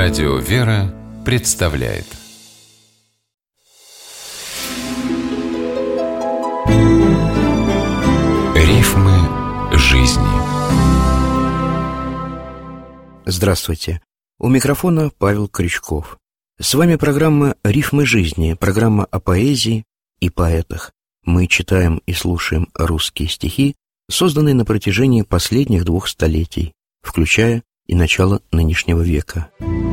Радио «Вера» представляет Рифмы жизни. Здравствуйте. У микрофона Павел Крючков. С вами программа «Рифмы жизни», программа о поэзии и поэтах. Мы читаем и слушаем русские стихи, созданные на протяжении последних 2 столетий, включая и начало нынешнего века.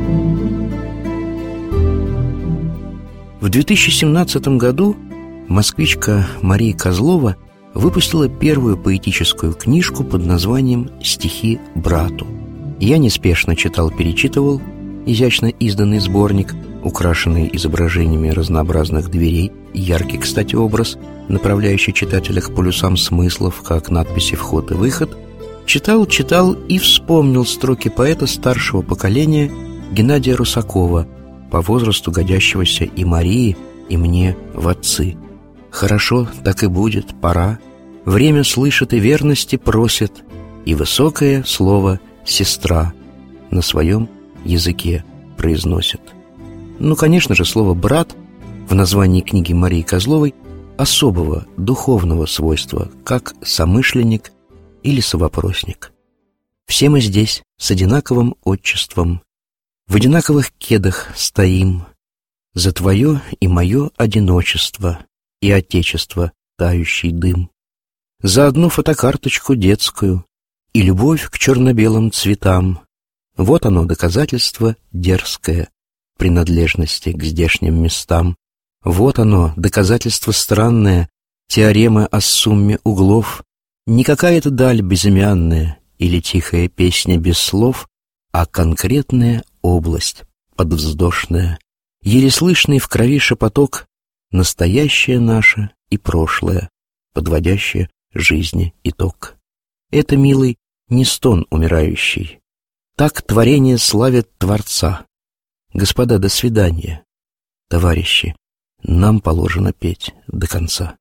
В 2017 году москвичка Мария Козлова выпустила первую поэтическую книжку под названием «Стихи брату». Я неспешно читал-перечитывал изящно изданный сборник, украшенный изображениями разнообразных дверей, яркий, кстати, образ, направляющий читателя к полюсам смыслов, как надписи «Вход» и «Выход». Читал и вспомнил строки поэта старшего поколения Геннадия Русакова, по возрасту годящегося и Марии, и мне в отцы. «Хорошо, так и будет, пора. Время слышит и верности просит, и высокое слово «сестра» на своем языке произносит». Ну, конечно же, слово «брат» в названии книги Марии Козловой особого духовного свойства, как somышленник или совопросник. Все мы здесь с одинаковым отчеством, в одинаковых кедах стоим, за твое и мое одиночество и отечество тающий дым, за одну фотокарточку детскую и любовь к черно-белым цветам. Вот оно, доказательство дерзкое принадлежности к здешним местам. Вот оно, доказательство странное, теорема о сумме углов. Не какая-то даль безымянная или тихая песня без слов, а конкретная область подвздошная, еле слышный в крови шепоток, настоящее наше и прошлое, подводящее жизни итог. Это, милый, не стон умирающий. Так творение славит Творца. Господа, до свидания. Товарищи, нам положено петь до конца.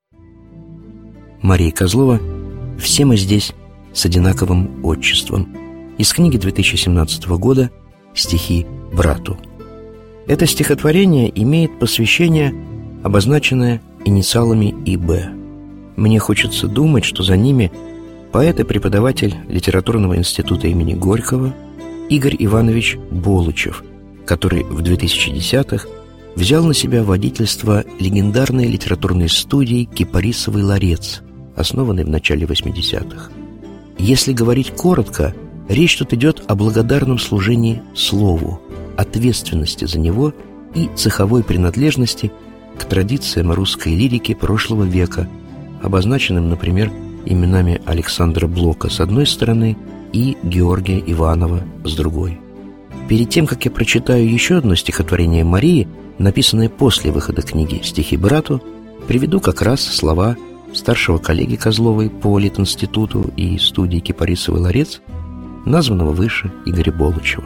Мария Козлова «Все мы здесь с одинаковым отчеством» из книги 2017 года «Стихи брату». Это стихотворение имеет посвящение, обозначенное инициалами ИБ. Мне хочется думать, что за ними поэт и преподаватель Литературного института имени Горького Игорь Иванович Болычев, который в 2010-х взял на себя водительство легендарной литературной студии «Кипарисовый ларец», основанной в начале 80-х. Если говорить коротко, речь тут идет о благодарном служении слову, ответственности за него и цеховой принадлежности к традициям русской лирики прошлого века, обозначенным, например, именами Александра Блока с одной стороны и Георгия Иванова с другой. Перед тем, как я прочитаю еще одно стихотворение Марии, написанное после выхода книги «Стихи брату», приведу как раз слова старшего коллеги Козловой по Литинституту и студии «Кипарисовый ларец», названного выше Игоря Болычева.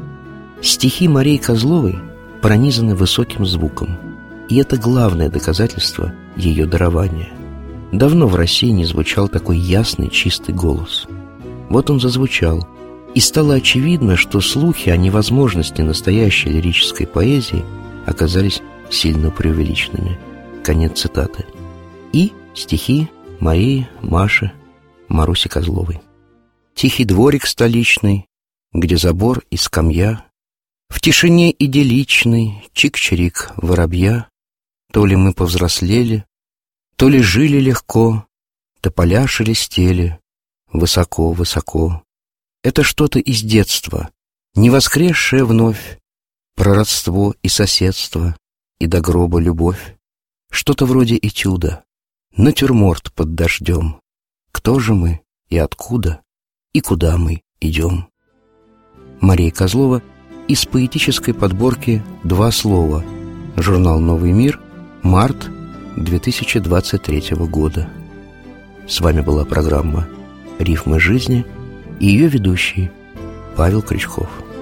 Стихи Марии Козловой пронизаны высоким звуком, и это главное доказательство ее дарования. Давно в России не звучал такой ясный, чистый голос. Вот он зазвучал, и стало очевидно, что слухи о невозможности настоящей лирической поэзии оказались сильно преувеличенными. Конец цитаты. И стихи Марии, Маши, Маруси Козловой. Тихий дворик столичный, где забор и скамья, в тишине идилличной чик-чирик воробья. То ли мы повзрослели, то ли жили легко, тополя шелестели высоко-высоко. Это что-то из детства, не воскресшее вновь, про родство и соседство, и до гроба любовь. Что-то вроде этюда, натюрморт под дождем. Кто же мы и откуда, и куда мы идем? Мария Козлова из поэтической подборки «Два слова», журнал «Новый мир», март 2023 года. С вами была программа «Рифмы жизни» и ее ведущий Павел Крючков.